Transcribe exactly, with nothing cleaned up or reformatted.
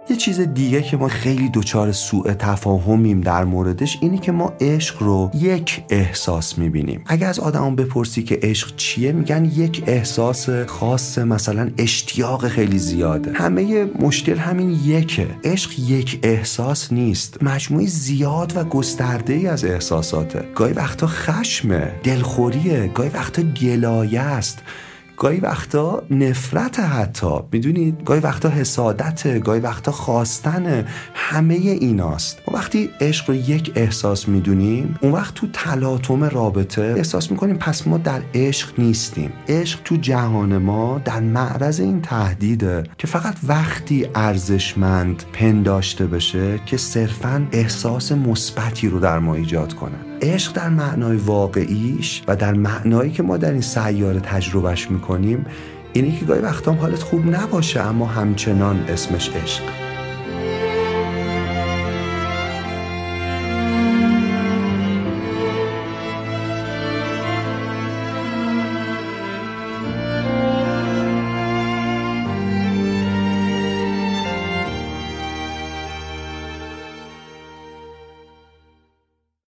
یه چیز دیگه که ما خیلی دچار سوء تفاهمیم در موردش اینی که ما عشق رو یک احساس میبینیم. اگه از آدمون بپرسی که عشق چیه، میگن یک احساس خاص، مثلا اشتیاق خیلی زیاده. همه مشکل همین یکه. عشق یک احساس نیست، مجموعه زیاد و گسترده ای از احساساته. گاهی وقتا خشمه، دلخوریه، گاهی وقتا گلایه است، گاهی وقتا نفرت، حتی میدونید گاهی وقتا حسادت، گاهی وقتا خواستن. همه ایناست. ما وقتی عشق رو یک احساس میدونیم، اون وقت تو تلاطم رابطه احساس میکنیم پس ما در عشق نیستیم. عشق تو جهان ما در معرض این تهدیده که فقط وقتی ارزشمند پنداشته بشه که صرفاً احساس مثبتی رو در ما ایجاد کنه. عشق در معنای واقعیش و در معنایی که ما در این سیاره تجربهش میکنیم اینه که گاهی وقتا حالت خوب نباشه اما همچنان اسمش عشق.